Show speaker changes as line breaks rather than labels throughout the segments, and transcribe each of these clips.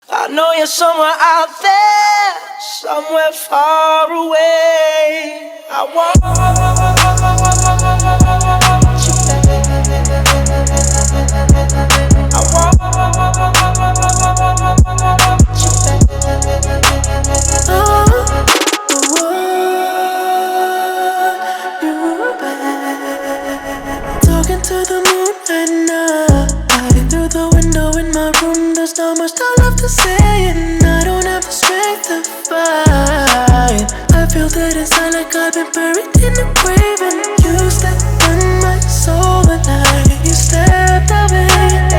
I know you're somewhere out there, somewhere far away. I want you back. I want you back. Talking to the moon and night. Through the window in my room, there's not much I love to say, and I don't have the strength to fight. I feel that inside like I've been buried in a grave, and you stepped on my soul at night. You stepped away.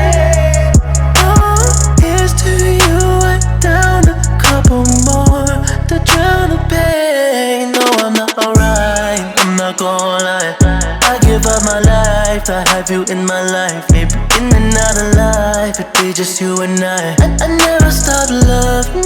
Oh, here's to you. I down a couple more to drown the pain. No, I'm not alright. I'm not gonna lie. I give up my life to have you in my life. Maybe in another life it'd be just you and I never stopped loving